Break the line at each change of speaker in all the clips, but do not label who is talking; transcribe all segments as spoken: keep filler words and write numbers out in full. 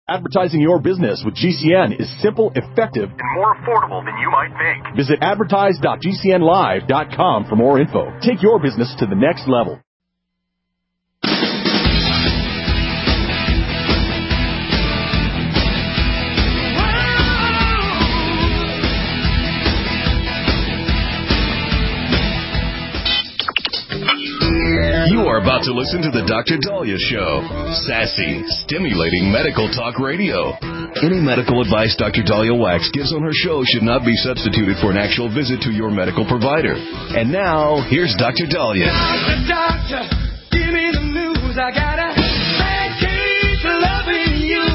Advertising your business with G C N is simple, effective,
and more affordable than you might think.
Visit advertise dot g c n live dot com for more info. Take your business to the next level.
You are about to listen to the Doctor Dahlia Show. Sassy, stimulating medical talk radio. Any medical advice Doctor Dahlia Wax gives on her show should not be substituted for an actual visit to your medical provider. And now, here's Doctor Dahlia.
Doctor, doctor, give me the news. I got a bad case of loving you.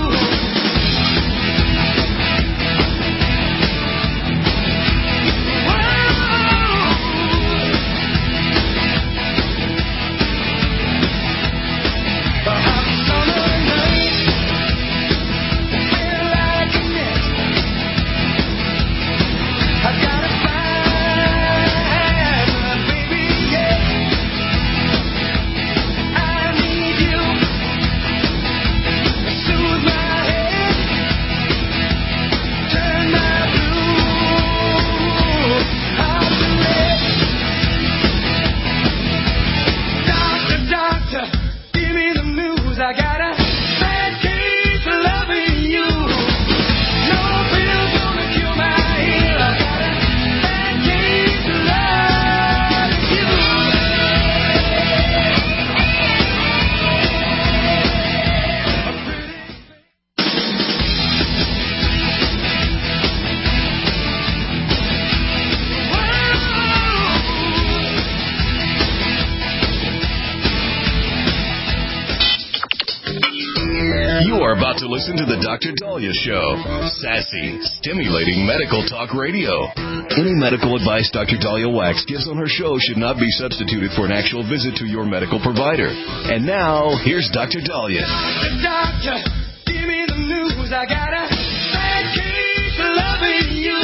Listen to the Doctor Dahlia Show. Sassy, stimulating medical talk radio. Any medical advice Doctor Dahlia Wax gives on her show should not be substituted for an actual visit to your medical provider. And now, here's Doctor Dahlia.
Doctor, give me the news. I got a bad case of loving you.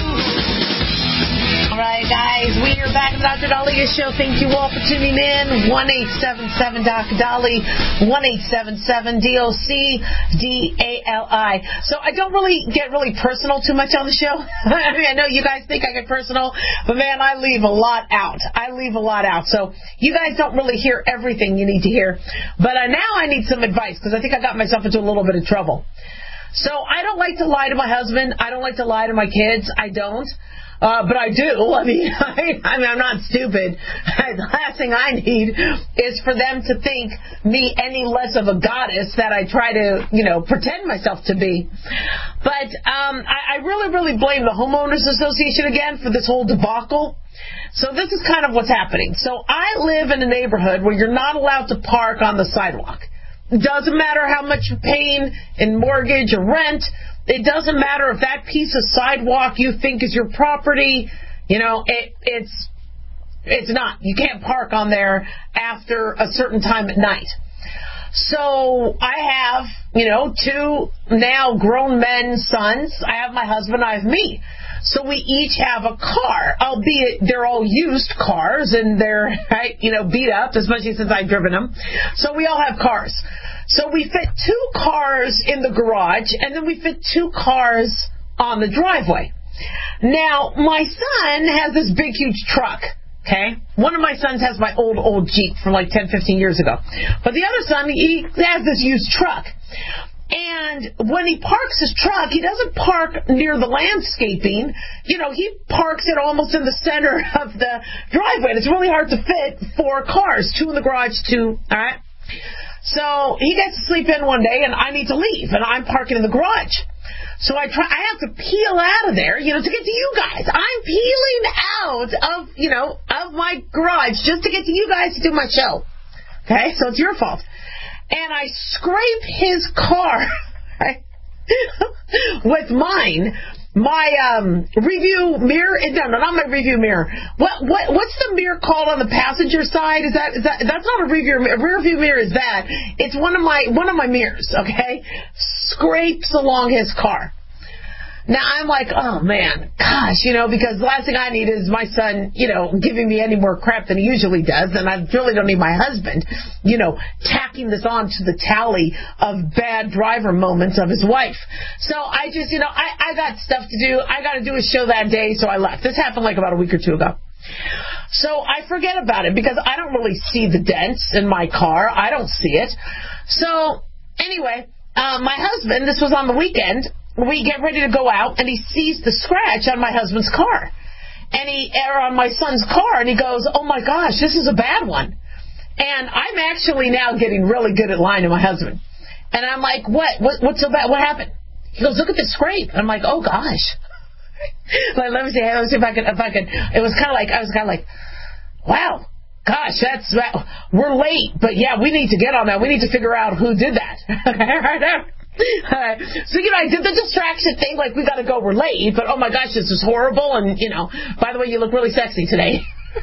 All right, guys, we are back at the Doctor Dahlia Show. Thank you all for tuning in. one eight seven seven Doctor Dolly, one eight seven seven D O C D A L I. So I don't really get really personal too much on the show. I mean, I know you guys think I get personal, but man, I leave a lot out. I leave a lot out. So you guys don't really hear everything you need to hear. But uh, now I need some advice because I think I got myself into a little bit of trouble. So I don't like to lie to my husband. I don't like to lie to my kids. I don't. Uh, but I do. I mean, I, I mean, I'm not stupid. The last thing I need is for them to think me any less of a goddess that I try to, you know, pretend myself to be. But um, I, I really, really blame the Homeowners Association again for this whole debacle. So this is kind of what's happening. So I live in a neighborhood where you're not allowed to park on the sidewalk. Doesn't matter how much you're paying in mortgage or rent. It doesn't matter if that piece of sidewalk you think is your property. You know, it, it's it's not. You can't park on there after a certain time at night. So I have, you know, two now grown men sons. I have my husband, I have me. So we each have a car, albeit they're all used cars and they're, right, you know, beat up, especially since I've driven them. So we all have cars. So we fit two cars in the garage, and then we fit two cars on the driveway. Now, my son has this big, huge truck, okay? One of my sons has my old, old Jeep from like ten, fifteen years ago. But the other son, he has this used truck. And when he parks his truck, he doesn't park near the landscaping. You know, he parks it almost in the center of the driveway. And it's really hard to fit four cars, two in the garage, two, all right? So he gets to sleep in one day, and I need to leave, and I'm parking in the garage. So I try. I have to peel out of there, you know, to get to you guys. I'm peeling out of, you know, of my garage just to get to you guys to do my show. Okay, so it's your fault. And I scrape his car right, with mine. My um, review mirror, no, no, not my review mirror. What, what, what's the mirror called on the passenger side? Is that, is that, that's not a review mirror. Rear view mirror is that. It's one of my, one of my mirrors, okay? Scrapes along his car. Now, I'm like, oh, man, gosh, you know, because the last thing I need is my son, you know, giving me any more crap than he usually does, and I really don't need my husband, you know, tacking this on to the tally of bad driver moments of his wife. So I just, you know, I, I got stuff to do. I got to do a show that day, so I left. This happened like about a week or two ago. So I forget about it because I don't really see the dents in my car. I don't see it. So anyway, uh, my husband, this was on the weekend, we get ready to go out, and he sees the scratch on my husband's car. And he, or on my son's car, and he goes, oh my gosh, this is a bad one. And I'm actually now getting really good at lying to my husband. And I'm like, what? what what's so bad? What happened? He goes, look at this scrape. I'm like, oh gosh. Like, let me see, let me see if I could, if I could. It was kind of like, I was kind of like, wow, gosh, that's, we're late, but yeah, we need to get on that. We need to figure out who did that. Right now. Uh, so, you know, I did the distraction thing, like, we got to go, we're late, but oh my gosh, this is horrible, and, you know, by the way, you look really sexy today.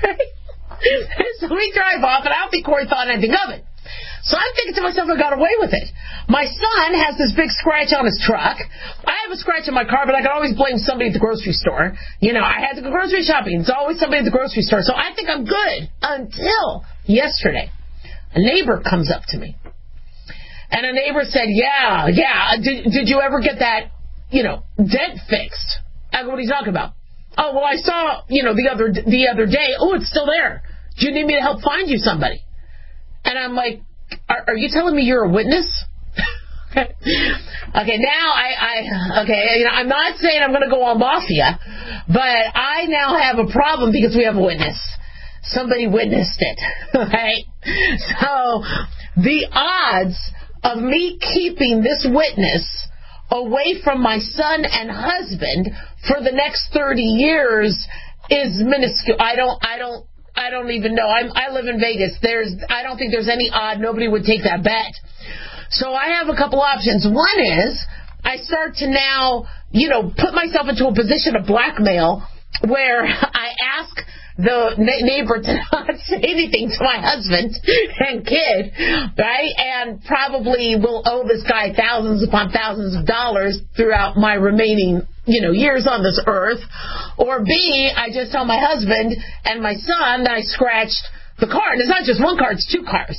So we drive off, and I don't think Corey thought anything of it. So I'm thinking to myself, I got away with it. My son has this big scratch on his truck. I have a scratch on my car, but I can always blame somebody at the grocery store. You know, I had to go grocery shopping. It's always somebody at the grocery store. So I think I'm good until yesterday. A neighbor comes up to me. And a neighbor said, yeah, yeah, did, did you ever get that, you know, dent fixed? I go, what are you talking about? Oh, well, I saw, you know, the other the other day, oh, it's still there. Do you need me to help find you somebody? And I'm like, are, are you telling me you're a witness? Okay, now I, I, okay, you know, I'm not saying I'm going to go on mafia, but I now have a problem because we have a witness. Somebody witnessed it, right? So the odds of me keeping this witness away from my son and husband for the next thirty years is minuscule. I don't, I don't, I don't even know. I'm, I live in Vegas. There's, I don't think there's any odd. Nobody would take that bet. So I have a couple options. One is I start to now, you know, put myself into a position of blackmail where I ask the neighbor to not say anything to my husband and kid, right? And probably will owe this guy thousands upon thousands of dollars throughout my remaining, you know, years on this earth. Or B, I just tell my husband and my son that I scratched the car. And it's not just one car, it's two cars.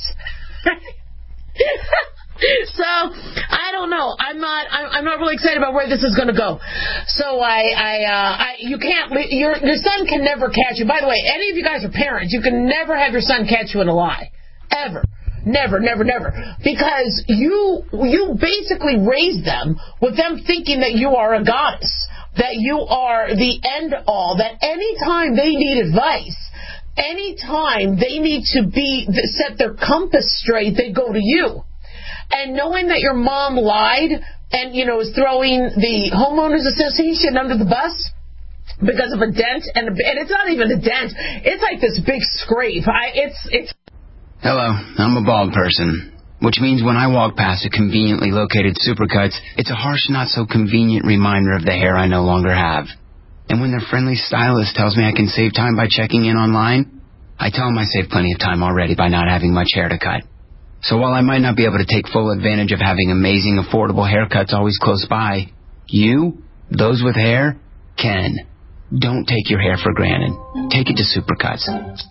So I don't know. I'm not. I'm not really excited about where this is going to go. So I, I, uh, I, you can't. Your your son can never catch you. By the way, any of you guys are parents. You can never have your son catch you in a lie, ever. Never, never, never. Because you you basically raise them with them thinking that you are a goddess, that you are the end all. That anytime they need advice, anytime they need to be set their compass straight, they go to you. And knowing that your mom lied and, you know, is throwing the homeowners association under the bus because of a dent, and, a, and it's not even a dent, it's like this big scrape. I, it's it's.
Hello, I'm a bald person, which means when I walk past a conveniently located Supercuts, it's a harsh, not so convenient reminder of the hair I no longer have. And when their friendly stylist tells me I can save time by checking in online, I tell them I saved plenty of time already by not having much hair to cut. So while I might not be able to take full advantage of having amazing, affordable haircuts always close by, you, those with hair, can. Don't take your hair for granted. Take it to Supercuts.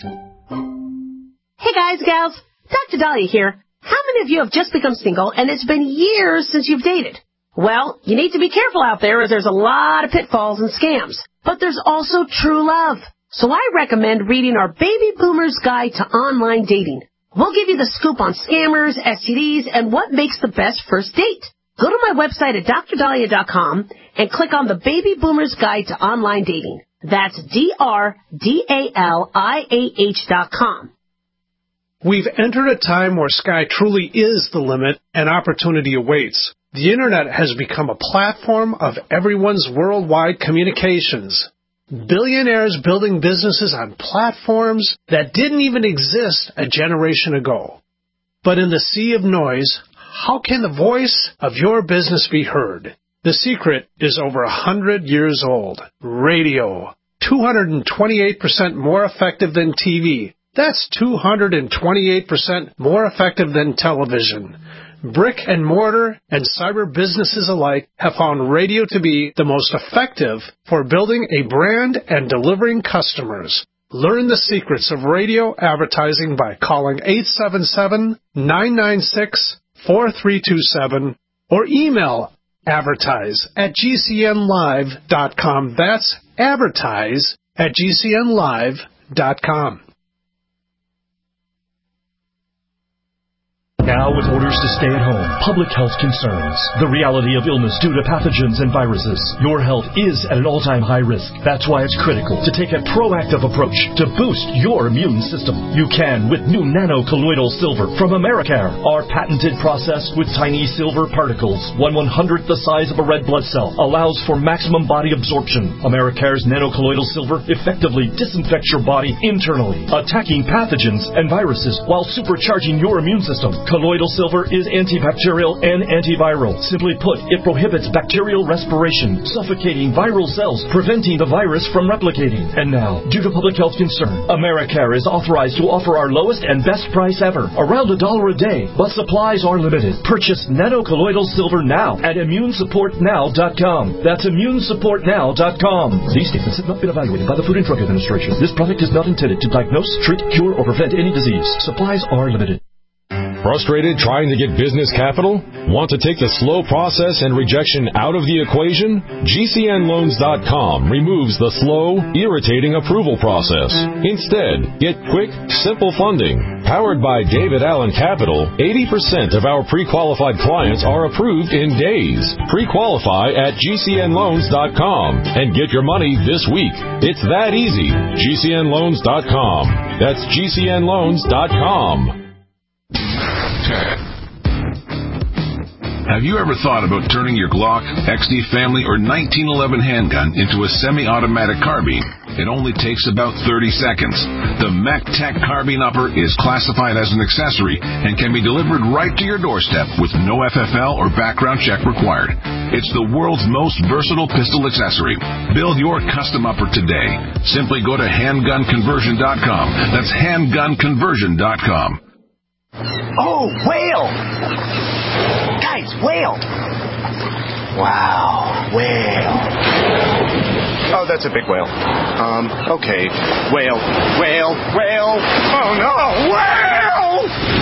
Hey guys, gals, Doctor Dahlia here. How many of you have just become single and it's been years since you've dated? Well, you need to be careful out there as there's a lot of pitfalls and scams. But there's also true love. So I recommend reading our Baby Boomer's Guide to Online Dating. We'll give you the scoop on scammers, S T Ds, and what makes the best first date. Go to my website at dr dahlia dot com and click on the Baby Boomer's Guide to Online Dating. That's D R D A L I A H dot com.
We've entered a time where sky truly is the limit and opportunity awaits. The Internet has become a platform of everyone's worldwide communications. Billionaires building businesses on platforms that didn't even exist a generation ago. But in the sea of noise, how can the voice of your business be heard? The secret is over a hundred years old. Radio. two hundred twenty-eight percent more effective than T V. That's two hundred twenty-eight percent more effective than television. brick and mortar and cyber businesses alike have found radio to be the most effective for building a brand and delivering customers. Learn the secrets of radio advertising by calling eight seven seven, nine nine six, four three two seven or email advertise at g c n live dot com. That's advertise at g c n live dot com.
Now, with orders to stay at home, public health concerns, the reality of illness due to pathogens and viruses, your health is at an all-time high risk. That's why it's critical to take a proactive approach to boost your immune system. You can with new nano-colloidal silver from Americare. Our patented process with tiny silver particles, one one-hundredth the size of a red blood cell, allows for maximum body absorption. Americare's nano-colloidal silver effectively disinfects your body internally, attacking pathogens and viruses while supercharging your immune system. Colloidal silver is antibacterial and antiviral. Simply put, it prohibits bacterial respiration, suffocating viral cells, preventing the virus from replicating. And now, due to public health concern, Americare is authorized to offer our lowest and best price ever, around a dollar a day, but supplies are limited. Purchase nano-colloidal silver now at immune support now dot com. That's immune support now dot com. These statements have not been evaluated by the Food and Drug Administration. This product is not intended to diagnose, treat, cure, or prevent any disease. Supplies are limited.
Frustrated trying to get business capital? Want to take the slow process and rejection out of the equation? G C N loans dot com removes the slow, irritating approval process. Instead, get quick, simple funding. Powered by David Allen Capital, eighty percent of our pre-qualified clients are approved in days. Pre-qualify at G C N loans dot com and get your money this week. It's that easy. G C N loans dot com. That's G C N loans dot com.
Have you ever thought about turning your Glock, X D Family, or nineteen eleven handgun into a semi-automatic carbine? It only takes about thirty seconds. The MacTech Carbine Upper is classified as an accessory and can be delivered right to your doorstep with no F F L or background check required. It's the world's most versatile pistol accessory. Build your custom upper today. Simply go to handgun conversion dot com. That's handgun conversion dot com.
Oh, whale! Guys, whale! Wow, whale. Oh, that's a big whale. Um, okay. Whale, whale, whale. Oh, no, whale!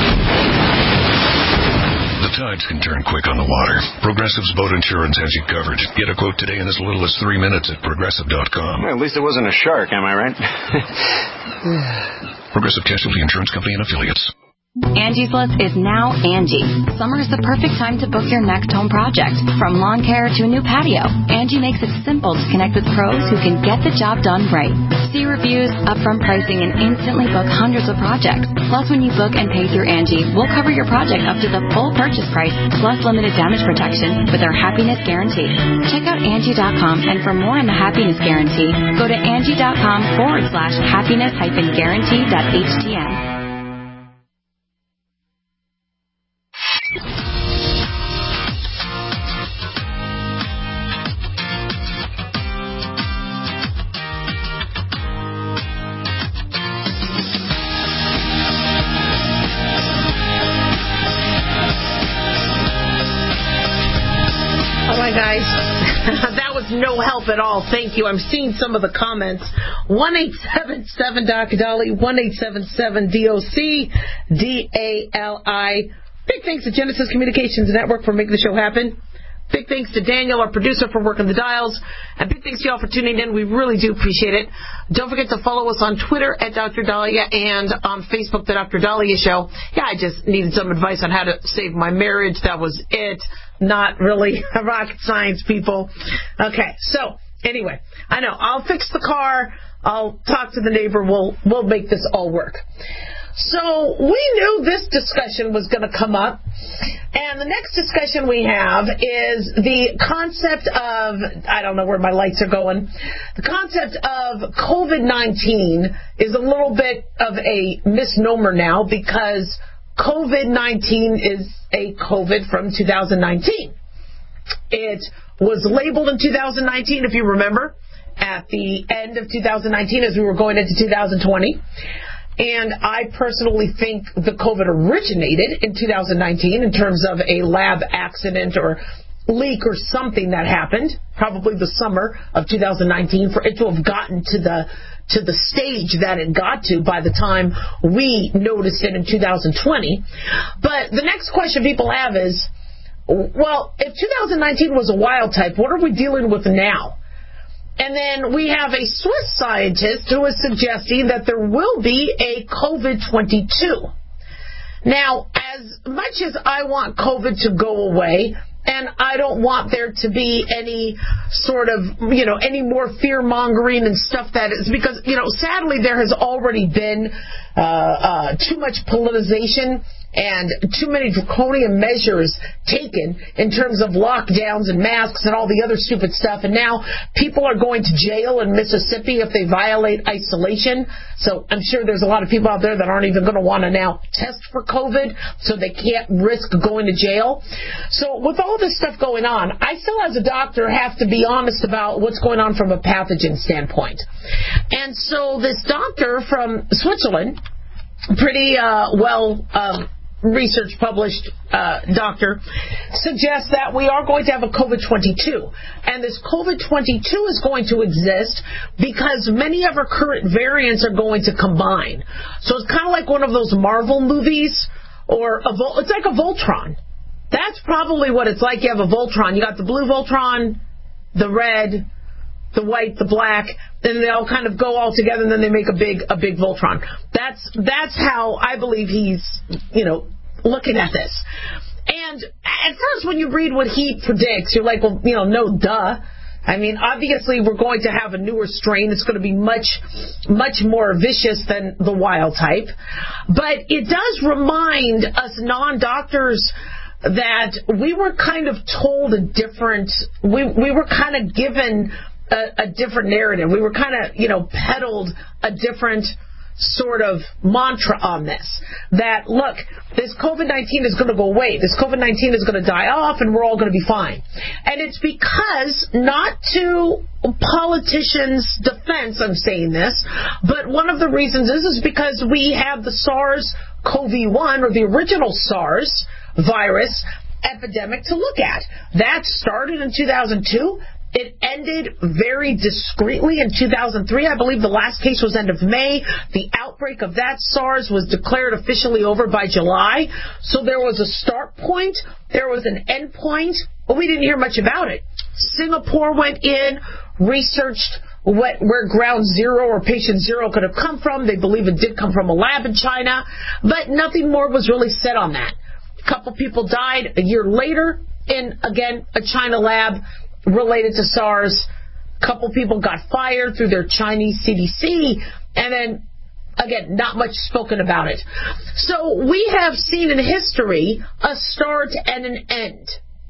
The tides can turn quick on the water. Progressive's boat insurance has you covered. Get a quote today in as little as three minutes at progressive dot com.
Well, at least it wasn't a shark, am I right?
Progressive Casualty Insurance Company and Affiliates.
Angie's List is now Angie. Summer is the perfect time to book your next home project. From lawn care to a new patio, Angie makes it simple to connect with pros who can get the job done right. See reviews, upfront pricing, and instantly book hundreds of projects. Plus, when you book and pay through Angie, we'll cover your project up to the full purchase price, plus limited damage protection with our Happiness Guarantee. Check out Angie dot com, and for more on the Happiness Guarantee, go to Angie dot com forward slash happiness hyphen guarantee dot H T M.
Guys, that was no help at all. Thank you. I'm seeing some of the comments. one eight seven seven D O C D A L I, one eight seven seven D O C D A L I. Big thanks to Genesis Communications Network for making the show happen. Big thanks to Daniel, our producer, for working the dials. And big thanks to y'all for tuning in. We really do appreciate it. Don't forget to follow us on Twitter at Doctor Dahlia and on Facebook, The Doctor Dahlia Show. Yeah, I just needed some advice on how to save my marriage. That was it. Not really rocket science, people. Okay, so anyway, I know. I'll fix the car. I'll talk to the neighbor. We'll we'll make this all work. So we knew this discussion was going to come up. And the next discussion we have is the concept of, I don't know where my lights are going, the concept of COVID nineteen is a little bit of a misnomer now because COVID nineteen is a COVID from two thousand nineteen. It was labeled in two thousand nineteen, if you remember, at the end of two thousand nineteen as we were going into two thousand twenty. And I personally think the COVID originated in two thousand nineteen in terms of a lab accident or leak or something that happened, probably the summer of two thousand nineteen, for it to have gotten to the to the stage that it got to by the time we noticed it in two thousand twenty. But the next question people have is, well, if two thousand nineteen was a wild type, what are we dealing with now? And then we have a Swiss scientist who is suggesting that there will be a COVID twenty-two. Now, as much as I want COVID to go away, and I don't want there to be any sort of, you know, any more fear-mongering and stuff that is, because, you know, sadly there has already been uh, uh, too much politicization and too many draconian measures taken in terms of lockdowns and masks and all the other stupid stuff. And now people are going to jail in Mississippi if they violate isolation. So I'm sure there's a lot of people out there that aren't even going to want to now test for COVID, so they can't risk going to jail. So with all this stuff going on, I still, as a doctor, have to be honest about what's going on from a pathogen standpoint. And so this doctor from Switzerland, pretty uh, well um, research published uh, doctor, suggests that we are going to have a COVID twenty-two. And this COVID twenty-two is going to exist because many of our current variants are going to combine. So it's kind of like one of those Marvel movies, or a Vol- it's like a Voltron. That's probably what it's like. You have a Voltron. You got the blue Voltron, the red, the white, the black, and they all kind of go all together, and then they make a big a big Voltron. That's that's how I believe he's, you know, looking at this. And at first, when you read what he predicts, you're like, well, you know, no, duh. I mean, obviously, we're going to have a newer strain. It's going to be much, much more vicious than the wild type. But it does remind us non-doctors that we were kind of told a different, we we were kind of given a, a different narrative. We were kind of, you know, peddled a different sort of mantra on this. That, look, this COVID nineteen is going to go away. This COVID nineteen is going to die off, and we're all going to be fine. And it's because, not to politicians' defense, I'm saying this, but one of the reasons is, is because we have the SARS-C o V one, or the original SARS virus epidemic to look at. That started in two thousand two. It ended very discreetly in two thousand three. I believe the last case was end of May. The outbreak of that SARS was declared officially over by July. So there was a start point. There was an end point. But we didn't hear much about it. Singapore went in, researched what, where ground zero or patient zero could have come from. They believe it did come from a lab in China. But nothing more was really said on that. A couple people died a year later in, again, a China lab related to SARS. A couple people got fired through their Chinese C D C, and then, again, not much spoken about it. So we have seen in history a start and an end.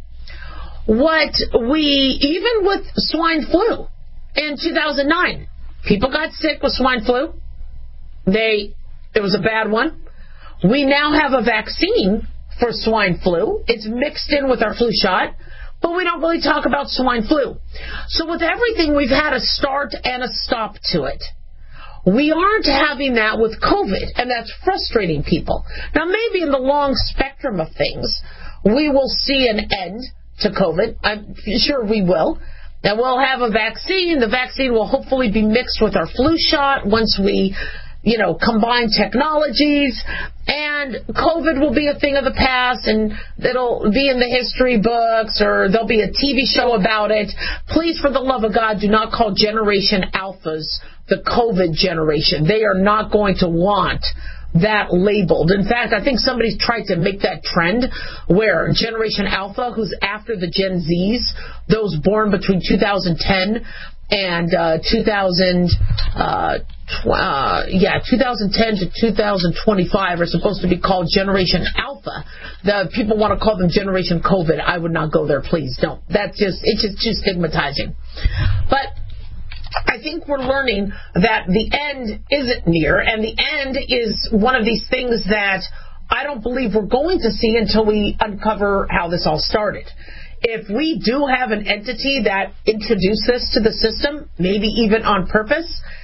What we, even with swine flu in two thousand nine, people got sick with swine flu. They, it was a bad one. We now have a vaccine for swine flu. It's mixed in with our flu shot, but we don't really talk about swine flu. So with everything, we've had a start and a stop to it. We aren't having that with COVID, and that's frustrating people. Now, maybe in the long spectrum of things, we will see an end to COVID. I'm sure we will. Now, we'll have a vaccine. The vaccine will hopefully be mixed with our flu shot once we, you know, combine technologies, and COVID will be a thing of the past, and it'll be in the history books, or there'll be a T V show about it. Please, for the love of God, do not call Generation Alphas the COVID generation. They are not going to want that labeled. In fact, I think somebody's tried to make that trend where Generation Alpha, who's after the Gen Zs, those born between two thousand ten and uh, two thousand, uh, tw- uh, yeah, two thousand ten to two thousand twenty-five are supposed to be called Generation Alpha. The people want to call them Generation COVID. I would not go there, please don't. That's just, it's just too stigmatizing. But I think we're learning that the end isn't near, and the end is one of these things that I don't believe we're going to see until we uncover how this all started. If we do have an entity that introduced this to the system, maybe even on purpose,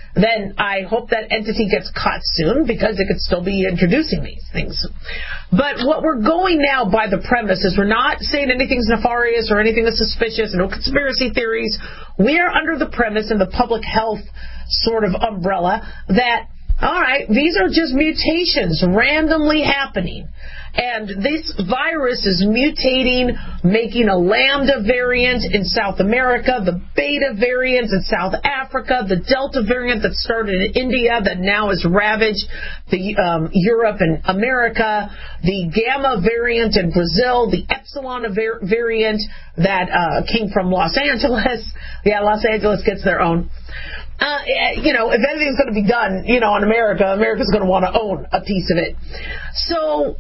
then I hope that entity gets caught soon because it could still be introducing these things. But what we're going now by the premise is we're not saying anything's nefarious or anything is suspicious, no conspiracy theories. We are under the premise in the public health sort of umbrella that, all right, these are just mutations randomly happening. And this virus is mutating, making a Lambda variant in South America, the Beta variant in South Africa, the Delta variant that started in India that now has ravaged the um, Europe and America, the Gamma variant in Brazil, the Epsilon var- variant that uh, came from Los Angeles. Yeah, Los Angeles gets their own. Uh, you know, if anything's going to be done, you know, in America, America's going to want to own a piece of it. So,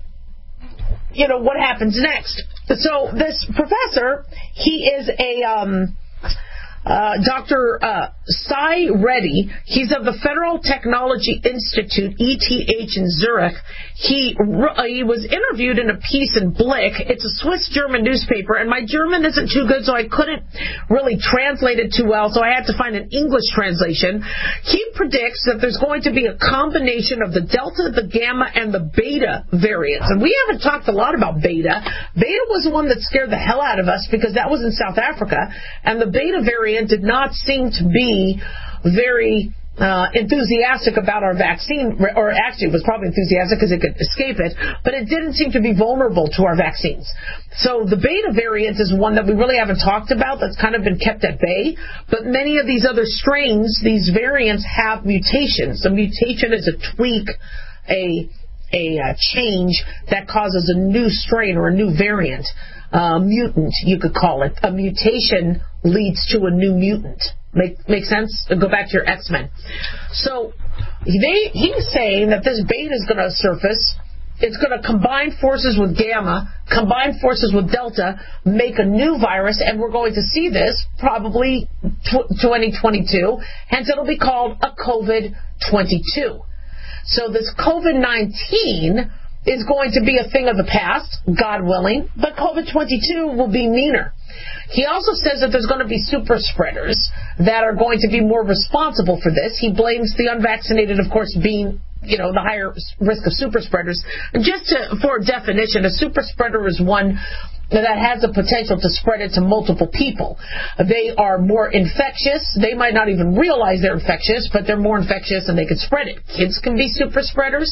you know, what happens next? So this professor, he is a um, uh, Doctor Uh, Sai Reddy. He's of the Federal Technology Institute, E T H, in Zurich. He uh, he was interviewed in a piece in Blick. It's a Swiss-German newspaper, and my German isn't too good, so I couldn't really translate it too well, so I had to find an English translation. He predicts that there's going to be a combination of the Delta, the Gamma, and the Beta variants. And we haven't talked a lot about Beta. Beta was the one that scared the hell out of us because that was in South Africa, and the Beta variant did not seem to be very uh, enthusiastic about our vaccine, or actually it was probably enthusiastic because it could escape it, but it didn't seem to be vulnerable to our vaccines. So the Beta variant is one that we really haven't talked about, that's kind of been kept at bay, but many of these other strains, these variants have mutations. A mutation is a tweak, a, a, a change that causes a new strain or a new variant. Uh, mutant, you could call it. A mutation leads to a new mutant. Make make sense? Go back to your X-Men. So they he's saying that this Beta is going to surface. It's going to combine forces with Gamma, combine forces with Delta, make a new virus, and we're going to see this probably twenty twenty-two. Hence, it'll be called a COVID twenty-two. So this COVID nineteen is going to be a thing of the past, God willing, but COVID twenty-two will be meaner. He also says that there's going to be super spreaders that are going to be more responsible for this. He blames the unvaccinated, of course, being, you know, the higher risk of super spreaders. Just to, for a definition, a super spreader is one that has the potential to spread it to multiple people. They are more infectious. They might not even realize they're infectious, but they're more infectious and they can spread it. Kids can be super spreaders.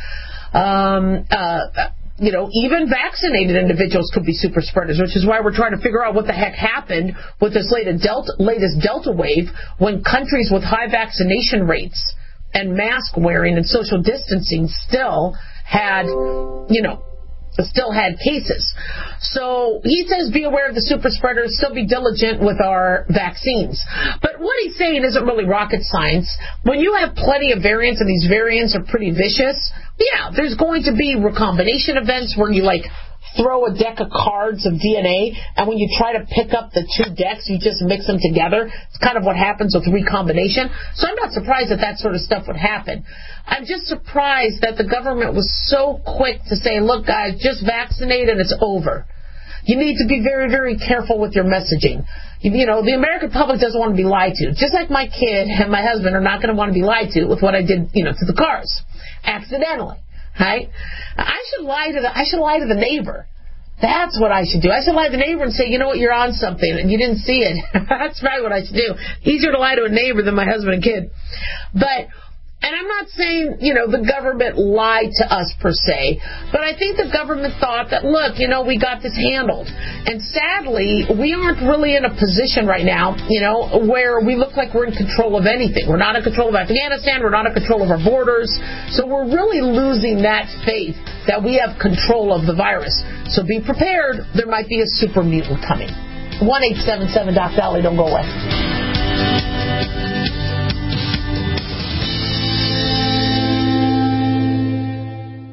Um, uh, you know, even vaccinated individuals could be super spreaders, which is why we're trying to figure out what the heck happened with this latest Delta, latest Delta wave when countries with high vaccination rates and mask wearing and social distancing still had, you know, still had cases. So he says be aware of the super spreaders, still be diligent with our vaccines. But what he's saying isn't really rocket science. When you have plenty of variants and these variants are pretty vicious, yeah, there's going to be recombination events where you like throw a deck of cards of D N A, and when you try to pick up the two decks, you just mix them together. It's kind of what happens with recombination. So I'm not surprised that that sort of stuff would happen. I'm just surprised that the government was so quick to say, look, guys, just vaccinate and it's over. You need to be very, very careful with your messaging. You, you know, the American public doesn't want to be lied to. Just like my kid and my husband are not going to want to be lied to with what I did, you know, to the cars accidentally. Right? I should lie to the I should lie to the neighbor. That's what I should do. I should lie to the neighbor and say, you know what, you're on something and you didn't see it. That's probably what I should do. Easier to lie to a neighbor than my husband and kid. But and I'm not saying, you know, the government lied to us per se, but I think the government thought that, look, you know, we got this handled. And sadly, we aren't really in a position right now, you know, where we look like we're in control of anything. We're not in control of Afghanistan. We're not in control of our borders. So we're really losing that faith that we have control of the virus. So be prepared. There might be a super mutant coming. one eight seven seven Doc Dolly. Don't go away.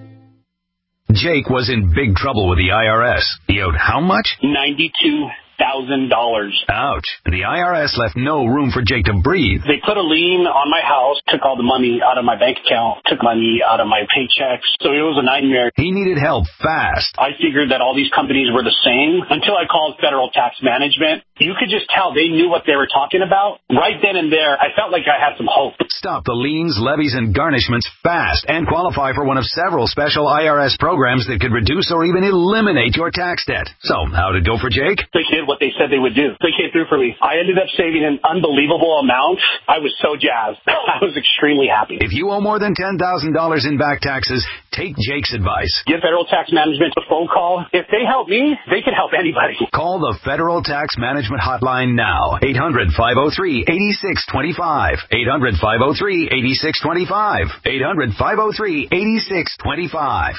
Jake was in big trouble with the I R S. He owed how much?
ninety-two thousand
thousand dollars.
Ouch. The I R S left no room for Jake to breathe.
They put a lien on my house, took all the money out of my bank account, took money out of my paychecks. So it was a nightmare.
He needed help fast.
I figured that all these companies were the same until I called Federal Tax Management. You could just tell they knew what they were talking about. Right then and there, I felt like I had some hope.
Stop the liens, levies, and garnishments fast and qualify for one of several special I R S programs that could reduce or even eliminate your tax debt. So, how'd it go for Jake?
They did what they said they would do. They came through for me. I ended up saving an unbelievable amount. I was so jazzed. I was extremely happy.
If you owe more than ten thousand dollars in back taxes, take Jake's advice.
Give Federal Tax Management a phone call. If they help me, they can help anybody.
Call the Federal Tax Management Hotline now. eight hundred, five oh three, eight six two five. eight hundred, five oh three, eight six two five. eight hundred, five oh three, eight six two five.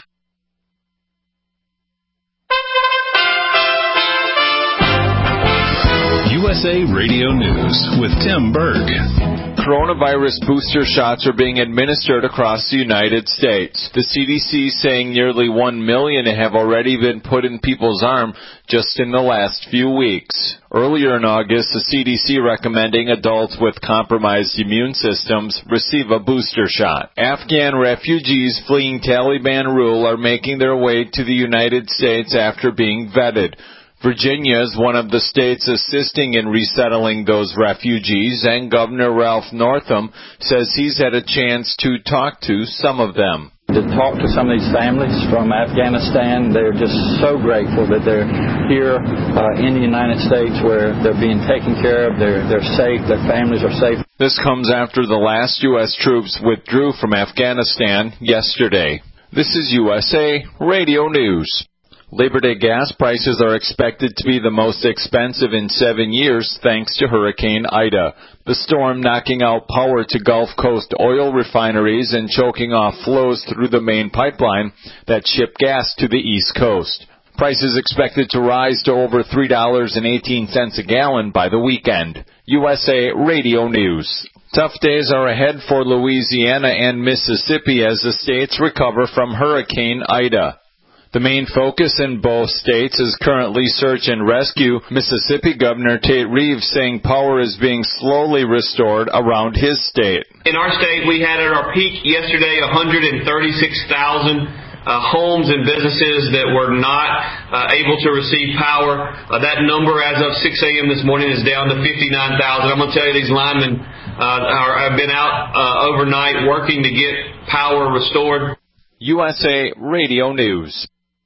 U S A Radio News with Tim Berg.
Coronavirus booster shots are being administered across the United States. The C D C saying nearly one million have already been put in people's arm just in the last few weeks. Earlier in August, the C D C recommending adults with compromised immune systems receive a booster shot. Afghan refugees fleeing Taliban rule are making their way to the United States after being vetted. Virginia is one of the states assisting in resettling those refugees, and Governor Ralph Northam says he's had a chance to talk to some of them.
To talk to some of these families from Afghanistan, they're just so grateful that they're here uh, in the United States where they're being taken care of, they're, they're safe, their families are safe.
This comes after the last U S troops withdrew from Afghanistan yesterday. This is U S A Radio News. Labor Day gas prices are expected to be the most expensive in seven years thanks to Hurricane Ida. The storm knocking out power to Gulf Coast oil refineries and choking off flows through the main pipeline that ship gas to the East Coast. Prices expected to rise to over three dollars and eighteen cents a gallon by the weekend. U S A Radio News. Tough days are ahead for Louisiana and Mississippi as the states recover from Hurricane Ida. The main focus in both states is currently search and rescue. Mississippi Governor Tate Reeves saying power is being slowly restored around his state.
In our state, we had at our peak yesterday one hundred thirty-six thousand uh, homes and businesses that were not uh, able to receive power. Uh, that number as of six a.m. this morning is down to fifty-nine thousand. I'm going to tell you, these linemen uh, are, have been out uh, overnight working to get power restored.
U S A Radio News.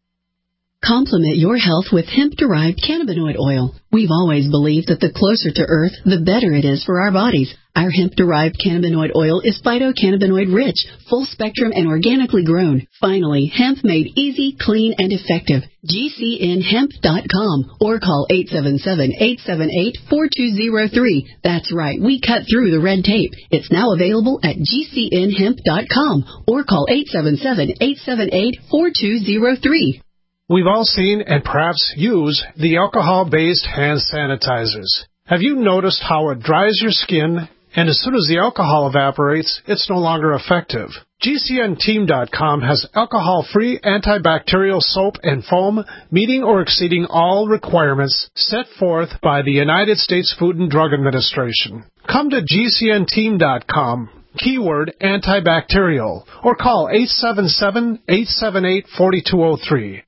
Complement your health with hemp-derived cannabinoid oil. We've always believed that the closer to Earth, the better it is for our bodies. Our hemp-derived cannabinoid oil is phytocannabinoid-rich, full-spectrum, and organically grown. Finally, hemp made easy, clean, and effective. G C N hemp dot com or call eight seven seven, eight seven eight, four two zero three. That's right, we cut through the red tape. It's now available at G C N hemp dot com or call eight seven seven, eight seven eight, four two zero three.
We've all seen and perhaps use the alcohol-based hand sanitizers. Have you noticed how it dries your skin, and as soon as the alcohol evaporates, it's no longer effective? G C N team dot com has alcohol-free antibacterial soap and foam meeting or exceeding all requirements set forth by the United States Food and Drug Administration. Come to G C N team dot com. Keyword antibacterial, or call eight seven seven, eight seven eight, four two zero three.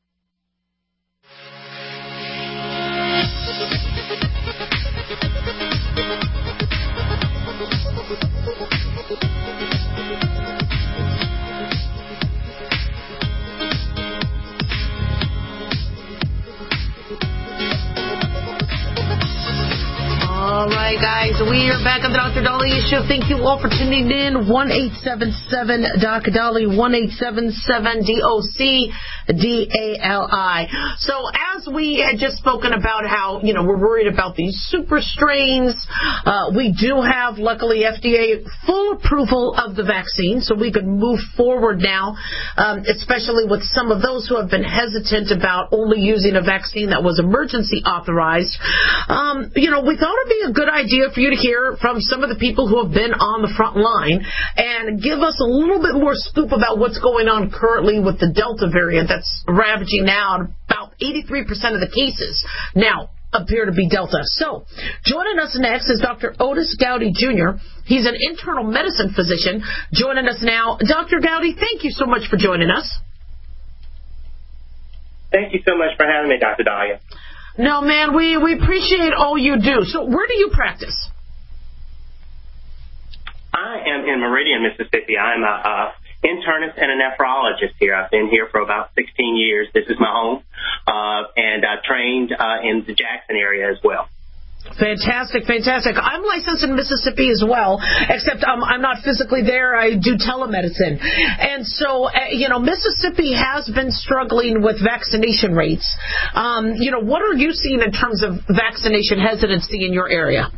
All right, guys, we are back on the Doctor Daliah Show. Thank you all for tuning in. one eight seven seven D O C D A L I, one eight seven seven D O C D A L I. So as we had just spoken about how, you know, we're worried about these super strains, uh, we do have, luckily, F D A full approval of the vaccine, so we can move forward now, um, especially with some of those who have been hesitant about only using a vaccine that was emergency authorized. Um, you know, we thought it'd be a good idea for you to hear from some of the people who have been on the front line and give us a little bit more scoop about what's going on currently with the Delta variant that's ravaging now about eighty-three percent of the cases. Now,
appear to be Delta. So, joining us next is Doctor Otis Gowdy, Junior He's an internal medicine physician joining us now. Doctor Gowdy, thank you so much for joining us.
Thank you so much for having me, Doctor Dahlia.
No, man, we, we appreciate all you do. So where do you practice?
I am in Meridian, Mississippi. I'm a, a internist and a nephrologist here. I've been here for about sixteen years. This is my home, uh, and I trained uh, in the Jackson area as well.
Fantastic, fantastic. I'm licensed in Mississippi as well, except um, I'm not physically there. I do telemedicine. And so, uh, you know, Mississippi has been struggling with vaccination rates. Um, you know, what are you seeing in terms of vaccination hesitancy in your area?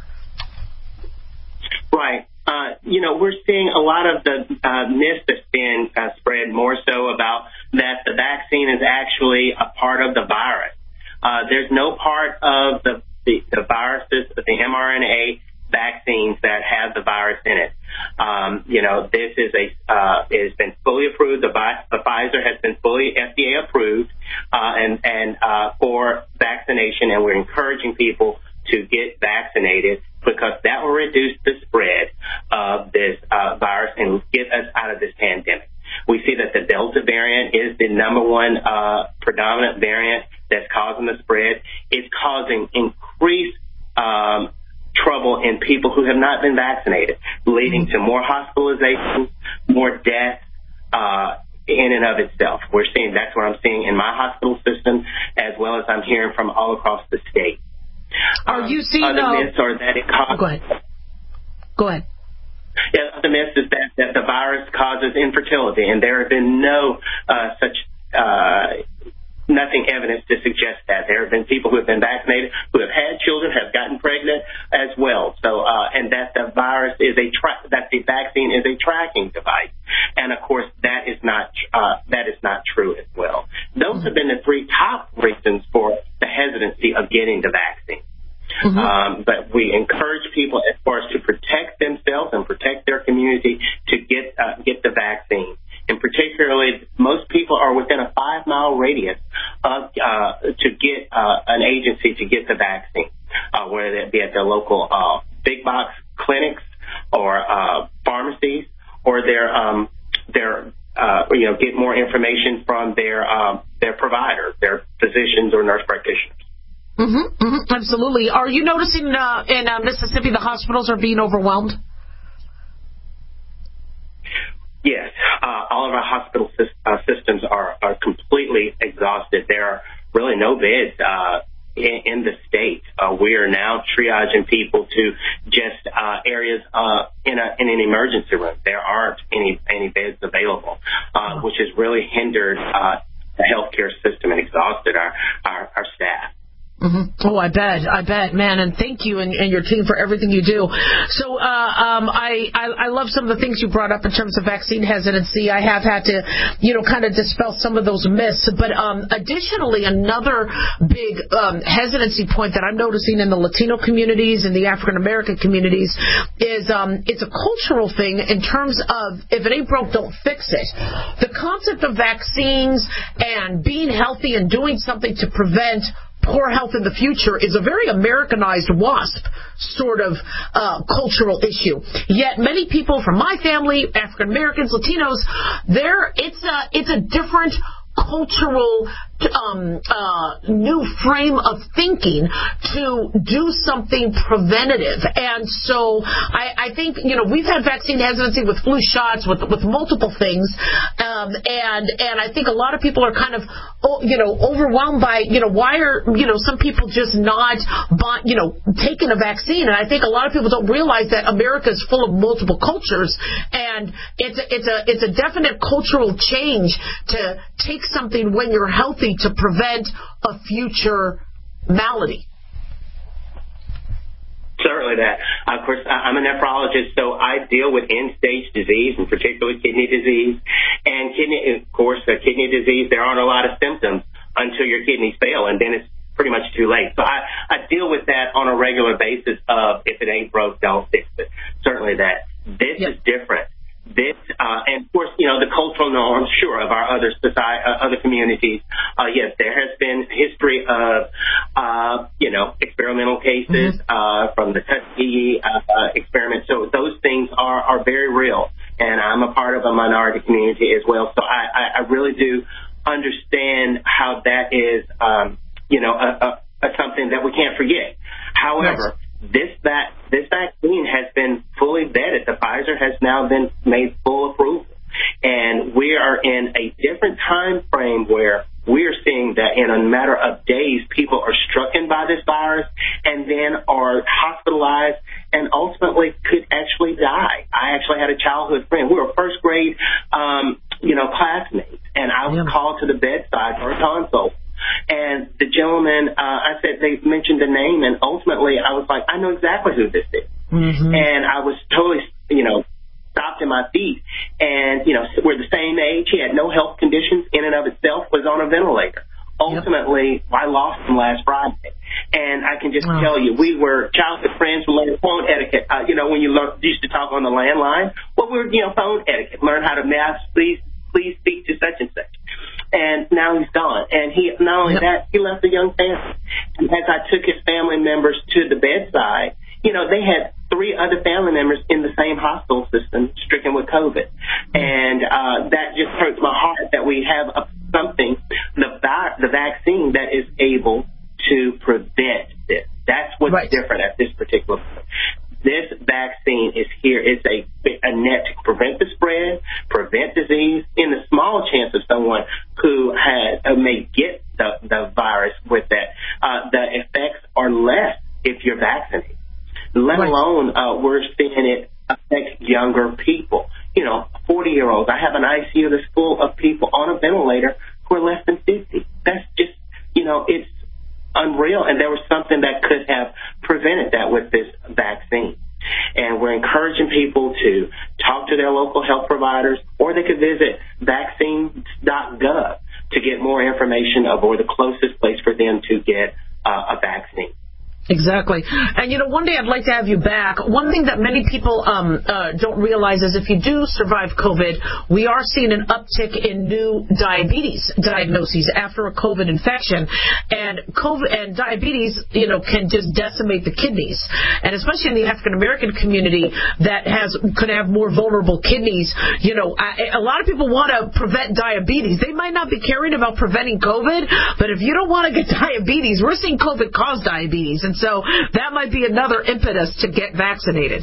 Right. Uh, you know, we're seeing a lot of the uh, myth that's been uh, spread more so about that the vaccine is actually a part of the virus. Uh, there's no part of the The, the viruses, the mRNA vaccines that have the virus in it. Um, you know, this is a, uh, it has been fully approved. The, the Pfizer has been fully F D A approved, uh, and, and, uh, for vaccination, and we're encouraging people to get vaccinated because that will reduce the spread of this, uh, virus and get us out of this pandemic. We see that the Delta variant is the number one, uh, predominant variant that's causing the spread. It's causing increased um, trouble in people who have not been vaccinated, leading to more hospitalizations, more deaths uh, in and of itself. We're seeing that's what I'm seeing in my hospital system, as well as I'm hearing from all across the state.
Are you seeing
other
uh,
myths are that it causes?
Go ahead. Go ahead.
Yeah, the myth is that, that the virus causes infertility, and there have been no uh, such uh, nothing evidence to suggest that. There have been people who have been vaccinated who have had children, have gotten pregnant as well. So, uh, and that the virus is a tra- that the vaccine is a tracking device, and of course that is not uh, that is not true as well. Those have been the three top reasons for the hesitancy of getting the vaccine. Mm-hmm. Um, but we encourage people, as far as to protect themselves and protect their community, to get uh, get the vaccine. And particularly, most people are within a five-mile radius of uh, to get uh, an agency to get the vaccine, uh, whether it be at their local uh, big box clinics or uh, pharmacies, or their um, their uh, you know get more information from their um, their providers, their physicians or nurse practitioners.
Mm-hmm, mm-hmm, absolutely. Are you noticing uh, in uh, Mississippi the hospitals are being overwhelmed?
Yes. Uh, all of our hospital sy- uh, systems are, are completely exhausted. There are really no beds uh, in, in the state. Uh, we are now triaging people to just uh, areas uh, in, a, in an emergency room. There aren't any, any beds available, uh, which has really hindered uh, the healthcare system and exhausted our, our, our staff.
Mm-hmm. Oh, I bet, I bet, man, and thank you and, and your team for everything you do. So, uh, um, I, I, I love some of the things you brought up in terms of vaccine hesitancy. I have had to, you know, kind of dispel some of those myths. But um, additionally, another big um, hesitancy point that I'm noticing in the Latino communities and the African American communities is um, it's a cultural thing in terms of if it ain't broke, don't fix it. The concept of vaccines and being healthy and doing something to prevent poor health in the future is a very Americanized WASP sort of uh, cultural issue. Yet many people from my family, African Americans, Latinos, there it's a it's a different cultural um, uh, new frame of thinking to do something preventative. And so I, I think, you know, we've had vaccine hesitancy with flu shots, with with multiple things. Um, and and I think a lot of people are kind of, you know, overwhelmed by, you know, why are, you know, some people just not, you know, taking a vaccine. And I think a lot of people don't realize that America is full of multiple cultures. And it's a, it's a, it's a definite cultural change to take something when you're healthy to prevent a future malady.
Certainly that. Of course, I'm a nephrologist, so I deal with end-stage disease, and particularly kidney disease. And kidney, of course, uh, kidney disease, there aren't a lot of symptoms until your kidneys fail, and then it's pretty much too late. So I, I deal with that on a regular basis of if it ain't broke, don't fix it. Certainly that. This yep. is different. This Uh, and, of course, you know, the cultural norms, sure, of our other society, uh, other communities. Uh, yes, there has been history of, uh, you know, experimental cases mm-hmm. uh, from the Tuskegee uh, uh, experiment. So those things are, are very real. And I'm a part of a minority community as well. So I, I, I really do understand how that is, um, you know, a, a, a something that we can't forget. However, yes. this vac- this vaccine has been fully vetted. The Pfizer has now been made full approval. And we are in a different time frame where we're seeing that in a matter of days, people are stricken by this virus and then are hospitalized and ultimately could actually die. I actually had a childhood friend. We were first grade, um, you know, classmates, and I was yeah. called to the bedside for a consult. And the gentleman, uh, I said, they mentioned the name, and ultimately I was like, I know exactly who this is. Mm-hmm. And I was totally, you know, stopped in my feet. And, you know, we're the same age. He had no health conditions in and of itself, was on a ventilator. Ultimately, yep. I lost him last Friday. And I can just oh. tell you, we were childhood friends. We learned phone etiquette. Uh, you know, when you learn, used to talk on the landline, well, we were, you know, phone etiquette. Learn how to mask, please, please speak to such and such. And now he's gone. And he, not only yep. that, he left a young family. And as I took his family members to the bedside, you know, they had three other family members in the same hospital system stricken with COVID. And uh, that just hurts my heart that we have a, something, the, vi- the vaccine that is able to prevent this. That's what's right. different at this particular point. This vaccine is here. It's a, a net to prevent the spread, prevent disease, in the small chance of someone who has, uh, may get the, the virus with that. Uh, the effects are less if you're vaccinated. Let alone uh, we're seeing it affect younger people. You know, forty-year-olds. I have an I C U that's full of people on a ventilator who are less than fifty. That's just, you know, it's unreal. And there was something that could have prevented that with this vaccine. And we're encouraging people to talk to their local health providers, or they could visit vaccines dot gov to get more information of or the closest place for them to get uh, a vaccine.
Exactly. And, you know, one day I'd like to have you back. One thing that many people um, uh, don't realize is if you do survive COVID, we are seeing an uptick in new diabetes diagnoses after a COVID infection. And COVID and diabetes, you know, can just decimate the kidneys. And especially in the African-American community that has could have more vulnerable kidneys. You know, I, a lot of people want to prevent diabetes. They might not be caring about preventing COVID, but if you don't want to get diabetes, we're seeing COVID cause diabetes. And so that might be another impetus to get vaccinated.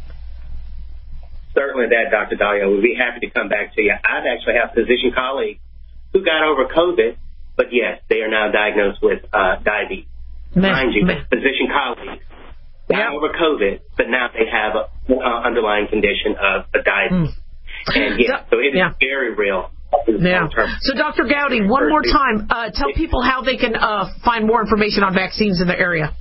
Certainly that, Doctor Dahlia. We'd be happy to come back to you. I've actually have physician colleagues who got over COVID, but yes, they are now diagnosed with uh, diabetes. Man, Mind you, man. physician colleagues got yep. over COVID, but now they have an uh, underlying condition of a diabetes. Mm. And yes, so it is yeah. very real.
Yeah. So, Doctor Gowdy, one more time, uh, tell people how they can uh, find more information on vaccines in the area.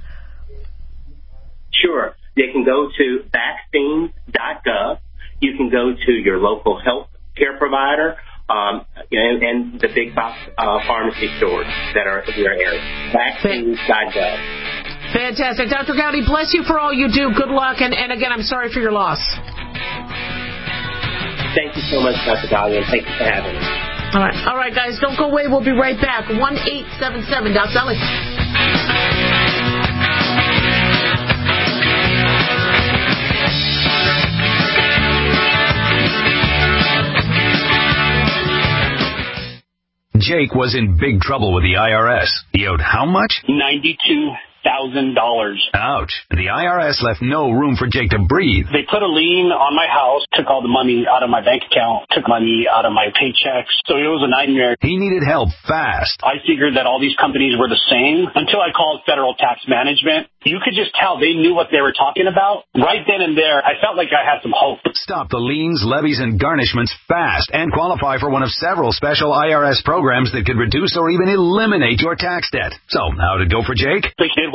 Sure. They can go to vaccines dot gov. You can go to your local health care provider um, and, and the big box uh, pharmacy stores that are in your area. vaccines dot gov.
Fantastic. Doctor Gowdy, bless you for all you do. Good luck. And, and again, I'm sorry for your loss.
Thank you so much, Doctor Dahlia, and thank you for having me.
All right. All right, guys, don't go away. We'll be right back. one eight seven seven Doc Dolly.
Jake was in big trouble with the I R S. He owed how much?
ninety-two thousand dollars.
Ouch. The I R S left no room for Jake to breathe.
They put a lien on my house, took all the money out of my bank account, took money out of my paychecks. So it was a nightmare.
He needed help fast.
I figured that all these companies were the same until I called Federal Tax Management. You could just tell they knew what they were talking about. Right then and there, I felt like I had some hope.
Stop the liens, levies, and garnishments fast and qualify for one of several special I R S programs that could reduce or even eliminate your tax debt. So, how did it go for Jake?
They did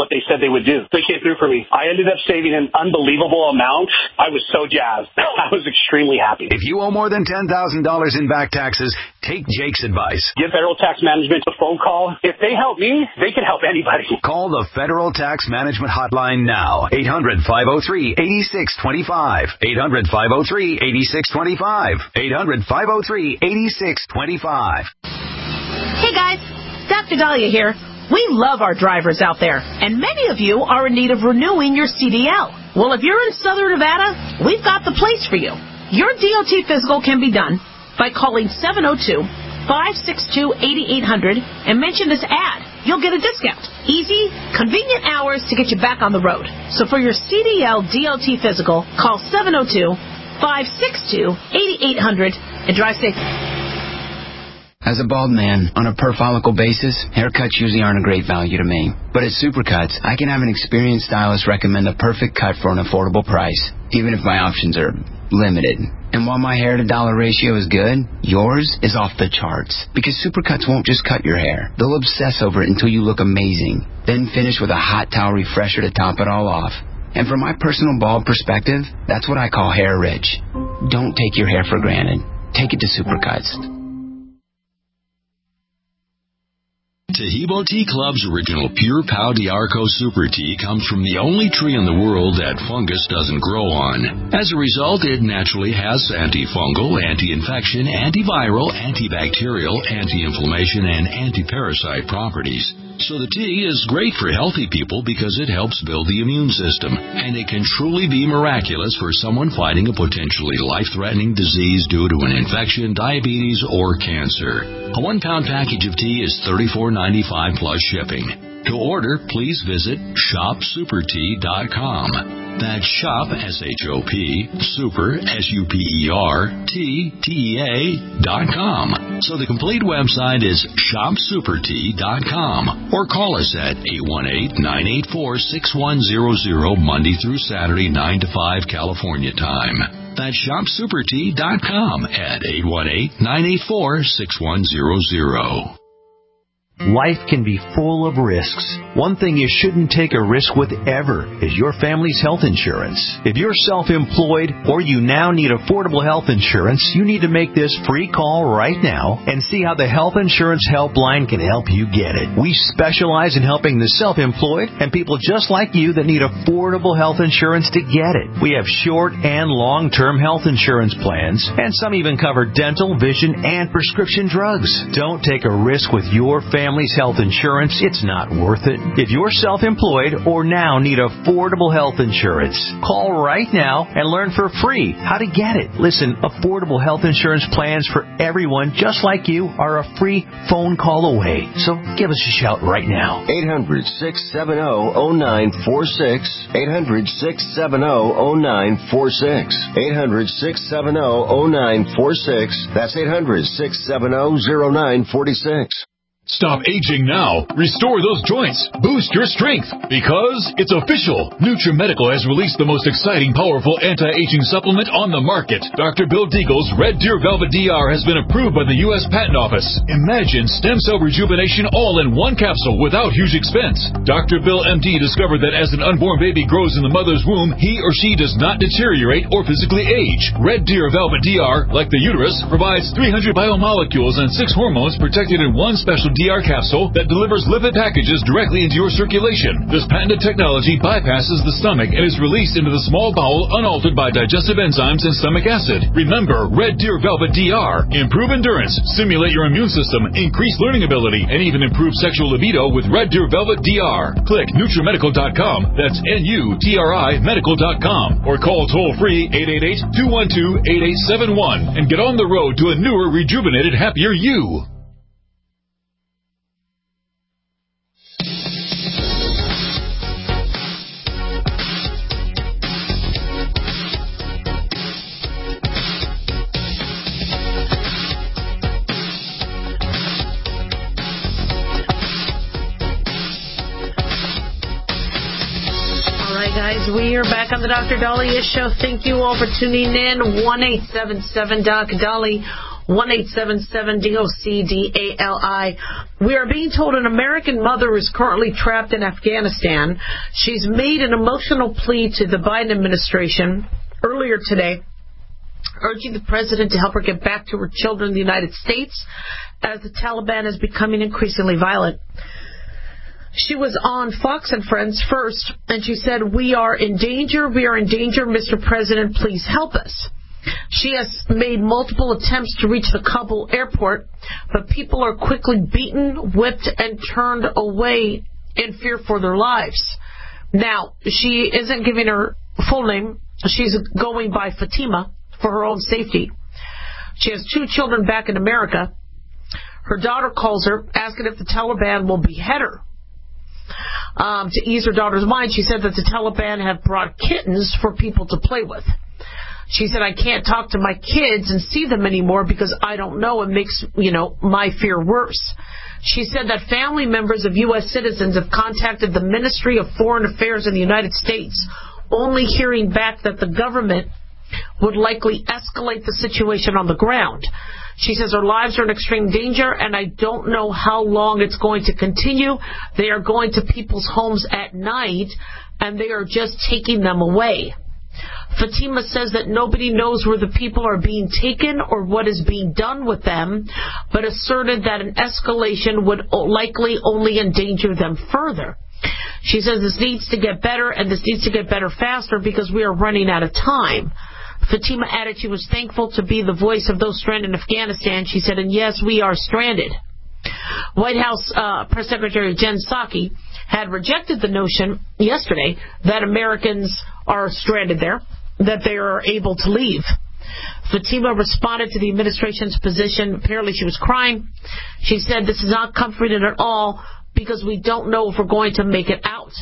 what they said they would do. They came through for me. I ended up saving an unbelievable amount. I was so jazzed. I was extremely happy.
If you owe more than ten thousand dollars in back taxes, take Jake's advice.
Give Federal Tax Management a phone call. If they help me, they can help anybody.
Call the Federal Tax Management Hotline now. eight hundred, five oh three, eight six two five. eight hundred, five oh three, eight six two five. eight hundred, five oh three, eight six two five.
Hey guys, Doctor Dahlia here. We love our drivers out there, and many of you are in need of renewing your C D L. Well, if you're in Southern Nevada, we've got the place for you. Your D O T physical can be done by calling seven oh two, five six two, eight eight hundred and mention this ad. You'll get a discount. Easy, convenient hours to get you back on the road. So for your C D L D O T physical, call seven oh two, five six two, eight eight hundred and drive safe.
As a bald man, on a per-follicle basis, haircuts usually aren't a great value to me. But at Supercuts, I can have an experienced stylist recommend the perfect cut for an affordable price, even if my options are limited. And while my hair-to-dollar ratio is good, yours is off the charts. Because Supercuts won't just cut your hair. They'll obsess over it until you look amazing. Then finish with a hot towel refresher to top it all off. And from my personal bald perspective, that's what I call hair rich. Don't take your hair for granted. Take it to Supercuts.
Tahibo Tea Club's original Pure Pau D'Arco Super Tea comes from the only tree in the world that fungus doesn't grow on. As a result, it naturally has antifungal, anti-infection, antiviral, antibacterial, anti-inflammation, and anti-parasite properties. So the tea is great for healthy people because it helps build the immune system, and it can truly be miraculous for someone fighting a potentially life-threatening disease due to an infection, diabetes, or cancer. A one-pound package of tea is thirty-four ninety-five plus shipping. To order, please visit shop super tea dot com. That's shop, S H O P, super, S U P E R, T, T E A, dot com. So the complete website is shop super tea dot com. Or call us at eight one eight, nine eight four, six one zero zero, Monday through Saturday, nine to five California time. That's shop super tea dot com at eight one eight, nine eight four, six one zero zero.
Life can be full of risks. One thing you shouldn't take a risk with ever is your family's health insurance. If you're self-employed or you now need affordable health insurance, you need to make this free call right now and see how the Health Insurance Helpline can help you get it. We specialize in helping the self-employed and people just like you that need affordable health insurance to get it. We have short and long-term health insurance plans, and some even cover dental, vision, and prescription drugs. Don't take a risk with your family. Family's health insurance, it's not worth it. If you're self-employed or now need affordable health insurance, call right now and learn for free how to get it. Listen, affordable health insurance plans for everyone just like you are a free phone call away. So give us a shout right now.
eight hundred, six seven zero, zero nine four six. eight hundred, six seven zero, zero nine four six. eight hundred, six seven zero, zero nine four six. That's eight hundred, six seven zero, zero nine four six.
Stop aging now. Restore those joints. Boost your strength. Because it's official. NutriMedical has released the most exciting, powerful anti-aging supplement on the market. Doctor Bill Deagle's Red Deer Velvet D R has been approved by the U S Patent Office. Imagine stem cell rejuvenation all in one capsule without huge expense. Doctor Bill M D discovered that as an unborn baby grows in the mother's womb, he or she does not deteriorate or physically age. Red Deer Velvet D R, like the uterus, provides three hundred biomolecules and six hormones protected in one special D R capsule that delivers lipid packages directly into your circulation. This patented technology bypasses the stomach and is released into the small bowel unaltered by digestive enzymes and stomach acid. Remember, Red Deer Velvet D R. Improve endurance, stimulate your immune system, increase learning ability, and even improve sexual libido with Red Deer Velvet D R. Click NutriMedical dot com. That's N U T R I Medical dot com. Or call toll-free eight eight eight, two one two, eight eight seven one and get on the road to a newer, rejuvenated, happier you.
We are back on the Doctor Dahlia Show. Thank you all for tuning in. one eight seven seven, D O C, D A L I one eight seven seven D O C D A L I. We are being told an American mother is currently trapped in Afghanistan. She's made an emotional plea to the Biden administration earlier today, urging the president to help her get back to her children in the United States as the Taliban is becoming increasingly violent. She was on Fox and Friends first, and she said, "We are in danger. We are in danger. Mister President, please help us." She has made multiple attempts to reach the Kabul airport, but people are quickly beaten, whipped, and turned away in fear for their lives. Now, she isn't giving her full name. She's going by Fatima for her own safety. She has two children back in America. Her daughter calls her, asking if the Taliban will behead her. Um, to ease her daughter's mind, she said that the Taliban have brought kittens for people to play with. She said, "I can't talk to my kids and see them anymore because I don't know. It makes, you know, my fear worse." She said that family members of U S citizens have contacted the Ministry of Foreign Affairs in the United States, only hearing back that the government would likely escalate the situation on the ground. She says her lives are in extreme danger, and I don't know how long it's going to continue. They are going to people's homes at night, and they are just taking them away. Fatima says that nobody knows where the people are being taken or what is being done with them, but asserted that an escalation would likely only endanger them further. She says this needs to get better, and this needs to get better faster because we are running out of time. Fatima added she was thankful to be the voice of those stranded in Afghanistan. She said, and yes, we are stranded. White House uh, Press Secretary Jen Psaki had rejected the notion yesterday that Americans are stranded there, that they are able to leave. Fatima responded to the administration's position. Apparently she was crying. She said, "This is not comforting at all because we don't know if we're going to make it out."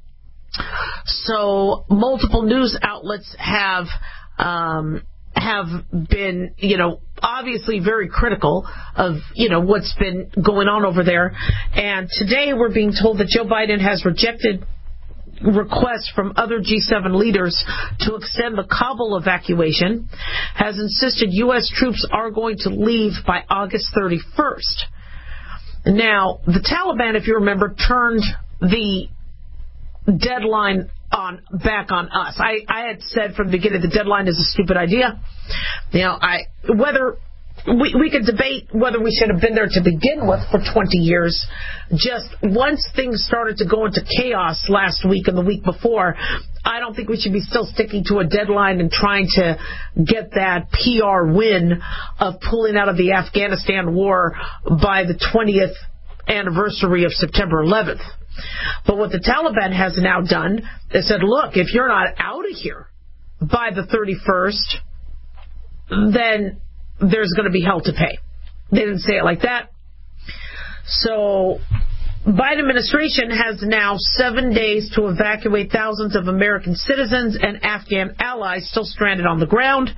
So multiple news outlets have um, have been, you know, obviously very critical of, you know, what's been going on over there. And today we're being told that Joe Biden has rejected requests from other G seven leaders to extend the Kabul evacuation, has insisted U S troops are going to leave by August thirty-first. Now, the Taliban, if you remember, turned the deadline on back on us. I, I had said from the beginning the deadline is a stupid idea. You know, I whether we, we could debate whether we should have been there to begin with for twenty years. Just once things started to go into chaos last week and the week before, I don't think we should be still sticking to a deadline and trying to get that P R win of pulling out of the Afghanistan war by the twentieth anniversary of September eleventh. But what the Taliban has now done is said, look, if you're not out of here by the thirty-first, then there's going to be hell to pay. They didn't say it like that. So Biden administration has now seven days to evacuate thousands of American citizens and Afghan allies still stranded on the ground.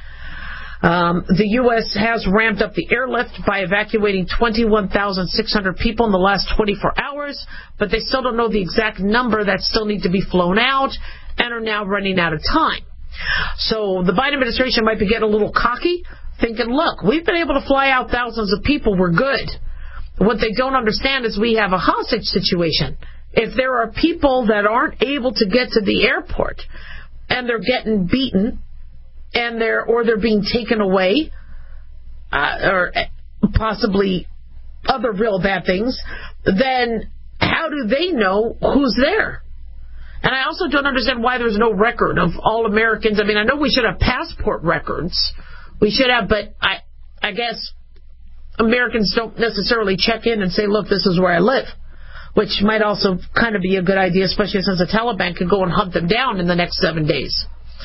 Um, the U S has ramped up the airlift by evacuating twenty-one thousand six hundred people in the last twenty-four hours, but they still don't know the exact number that still need to be flown out and are now running out of time. So the Biden administration might be getting a little cocky, thinking, look, we've been able to fly out thousands of people, we're good. What they don't understand is we have a hostage situation. If there are people that aren't able to get to the airport and they're getting beaten, and they're or they're being taken away, uh, or possibly other real bad things, then how do they know who's there? And I also don't understand why there's no record of all Americans. I mean, I know we should have passport records. We should have, but I, I guess Americans don't necessarily check in and say, look, this is where I live, which might also kind of be a good idea, especially since the Taliban could go and hunt them down in the next seven days.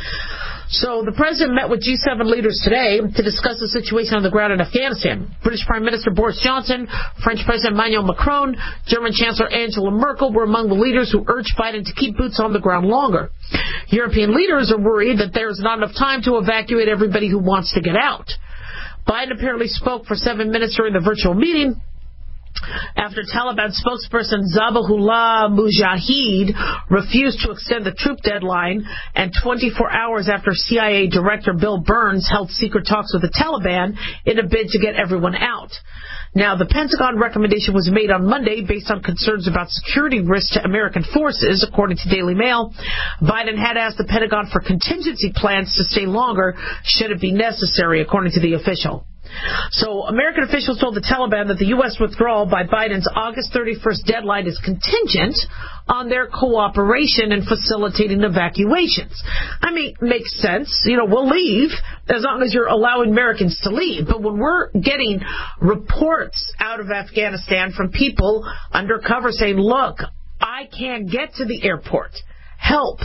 So the president met with G seven leaders today to discuss the situation on the ground in Afghanistan. British Prime Minister Boris Johnson, French President Emmanuel Macron, German Chancellor Angela Merkel were among the leaders who urged Biden to keep boots on the ground longer. European leaders are worried that there's not enough time to evacuate everybody who wants to get out. Biden apparently spoke for seven minutes during the virtual meeting, after Taliban spokesperson Zabihullah Mujahid refused to extend the troop deadline, and twenty-four hours after C I A Director Bill Burns held secret talks with the Taliban in a bid to get everyone out. Now, the Pentagon recommendation was made on Monday based on concerns about security risks to American forces, according to Daily Mail. Biden had asked the Pentagon for contingency plans to stay longer should it be necessary, according to the official. So American officials told the Taliban that the U S withdrawal by Biden's August thirty-first deadline is contingent on their cooperation in facilitating evacuations. I mean, makes sense. You know, we'll leave as long as you're allowing Americans to leave. But when we're getting reports out of Afghanistan from people undercover saying, look, I can't get to the airport, help,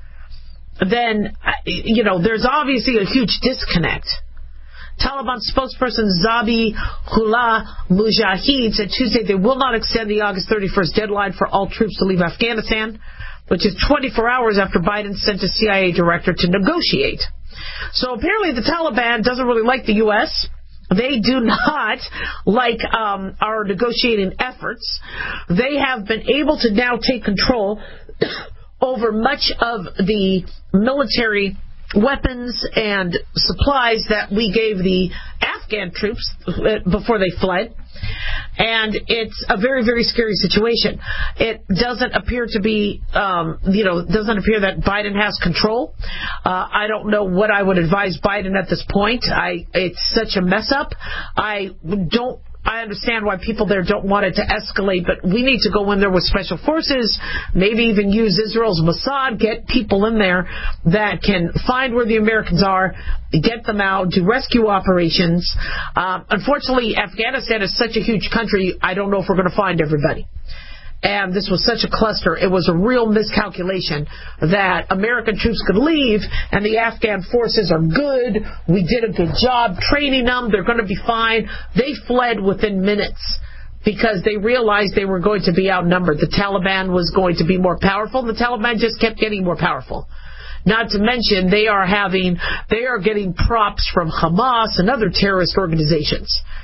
then, you know, there's obviously a huge disconnect. Taliban spokesperson Zabihullah Mujahid said Tuesday they will not extend the August thirty-first deadline for all troops to leave Afghanistan, which is twenty-four hours after Biden sent a C I A director to negotiate. So apparently the Taliban doesn't really like the U S They do not like um, our negotiating efforts. They have been able to now take control over much of the military weapons and supplies that we gave the Afghan troops before they fled. And it's a very, very scary situation. It doesn't appear to be, um, you know, doesn't appear that Biden has control. Uh, I don't know what I would advise Biden at this point. I, it's such a mess up. I don't I understand why people there don't want it to escalate, but we need to go in there with special forces, maybe even use Israel's Mossad, get people in there that can find where the Americans are, get them out, do rescue operations. Uh, unfortunately, Afghanistan is such a huge country, I don't know if we're going to find everybody. And this was such a cluster, it was a real miscalculation that American troops could leave and the Afghan forces are good. We did a good job training them. They're going to be fine. They fled within minutes because they realized they were going to be outnumbered. The Taliban was going to be more powerful. The Taliban just kept getting more powerful. Not to mention they are having, they are getting props from Hamas and other terrorist organizations.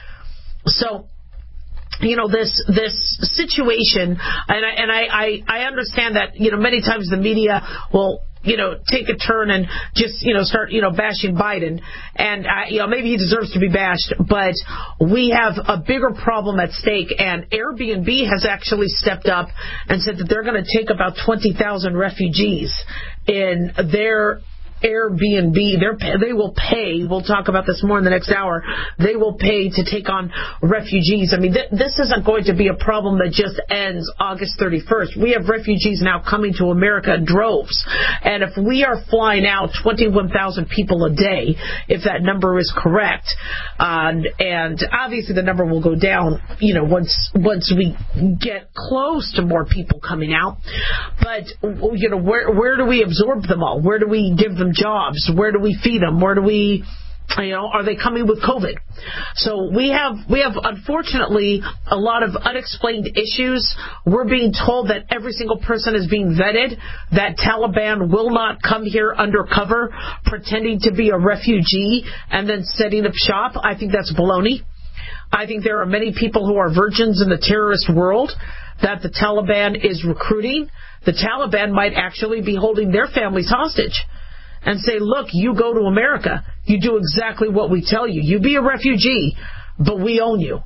So, you know, this this situation, and I and I, I, I understand that, you know, many times the media will, you know, take a turn and just, you know, start, you know, bashing Biden. And, I, you know, maybe he deserves to be bashed, but we have a bigger problem at stake. And Airbnb has actually stepped up and said that they're going to take about twenty thousand refugees in their Airbnb. They're, they will pay, we'll talk about this more in the next hour, they will pay to take on refugees. I mean, th- this isn't going to be a problem that just ends August thirty-first. We have refugees now coming to America in droves. And if we are flying out twenty-one thousand people a day, if that number is correct, uh, and obviously the number will go down, you know, once once we get close to more people coming out. But, you know, where where do we absorb them all? Where do we give them jobs? Where do we feed them? Where do we, you know, are they coming with COVID? So we have, we have unfortunately a lot of unexplained issues. We're being told that every single person is being vetted, that Taliban will not come here undercover pretending to be a refugee and then setting up shop. I think that's baloney. I think there are many people who are virgins in the terrorist world that the Taliban is recruiting. The Taliban might actually be holding their families hostage and say, look, you go to America. You do exactly what we tell you. You be a refugee, but we own you.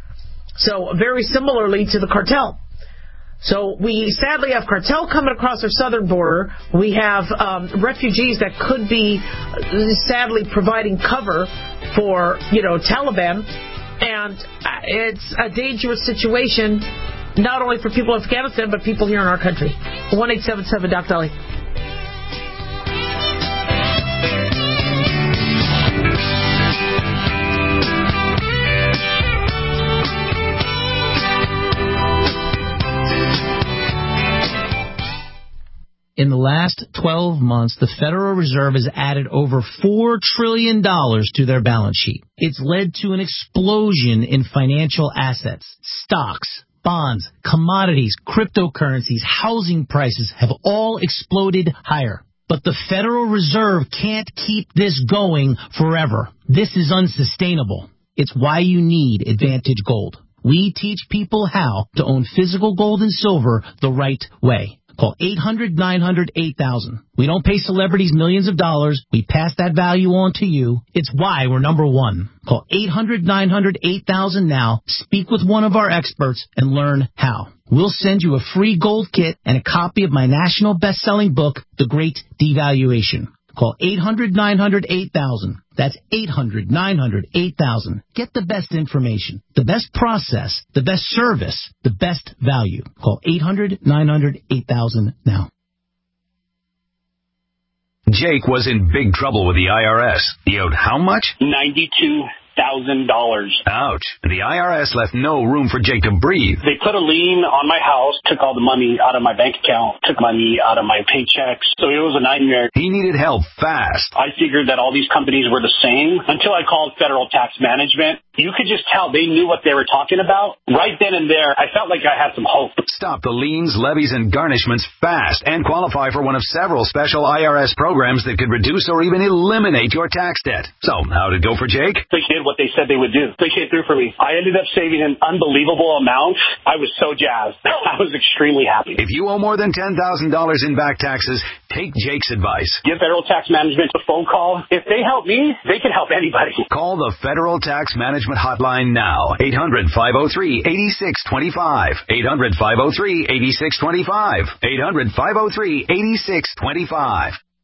So very similarly to the cartel. So we sadly have cartel coming across our southern border. We have um, refugees that could be sadly providing cover for, you know, Taliban. And it's a dangerous situation, not only for people in Afghanistan, but people here in our country. one eight seven seven Doc Dolly.
In the last twelve months, the Federal Reserve has added over four trillion dollars to their balance sheet. It's led to an explosion in financial assets. Stocks, bonds, commodities, cryptocurrencies, housing prices have all exploded higher. But the Federal Reserve can't keep this going forever. This is unsustainable. It's why you need Advantage Gold. We teach people how to own physical gold and silver the right way. Call eight hundred nine hundred eight thousand. We don't pay celebrities millions of dollars. We pass that value on to you. It's why we're number one. Call eight hundred nine hundred eight thousand now. Speak with one of our experts and learn how. We'll send you a free gold kit and a copy of my national best-selling book, The Great Devaluation. Call eight hundred nine hundred eight thousand. That's eight hundred nine hundred eight thousand. Get the best information, the best process, the best service, the best value. Call eight hundred nine hundred eight thousand now.
Jake was in big trouble with the I R S. He owed how much?
ninety-two thousand dollars.
Ouch. The I R S left no room for Jake to breathe.
They put a lien on my house, took all the money out of my bank account, took money out of my paychecks. So it was a nightmare.
He needed help fast.
I figured that all these companies were the same until I called Federal Tax Management. You could just tell they knew what they were talking about. Right then and there, I felt like I had some hope.
Stop the liens, levies, and garnishments fast and qualify for one of several special I R S programs that could reduce or even eliminate your tax debt. So, how'd it go for Jake?
They did what they said they would do. They came through for me. I ended up saving an unbelievable amount. I was so jazzed. I was extremely happy.
If you owe more than ten thousand dollars in back taxes, take Jake's advice.
Give Federal Tax Management a phone call. If they help me, they can help anybody.
Call the Federal Tax Management Hotline now. eight hundred five oh three eight six two five. eight hundred five oh three eight six two five. eight hundred five oh three eight six two five.